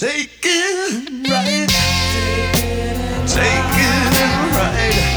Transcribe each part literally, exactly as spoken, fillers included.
Take it right. Take it right.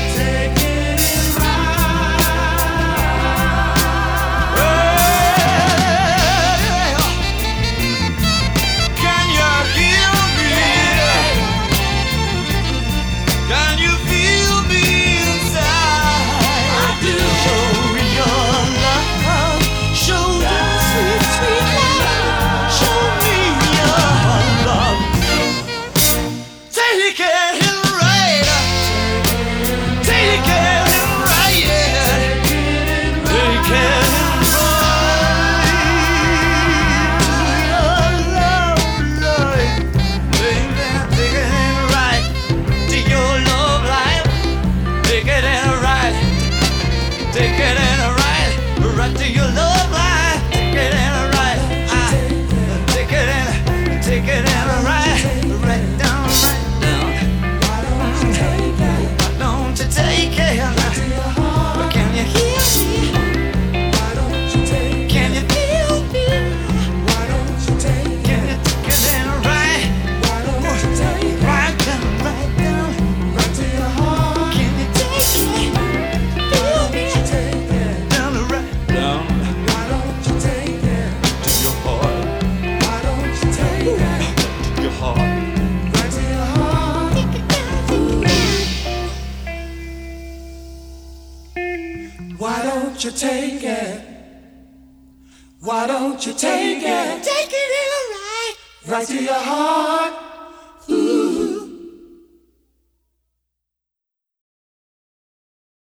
Take it and right, right to your love life. Take it and right, I take it and take it and right, right down, right down. Why don't you take it? Why don't you take it? Can you hear me? Why don't you take it? Can you feel me? Why don't you take it? Can you take it and right? Why don't you take it? Right down, right down, right to your heart. Can you take it? Why don't you take it? Why don't you take it? Take it in a right, right to your heart.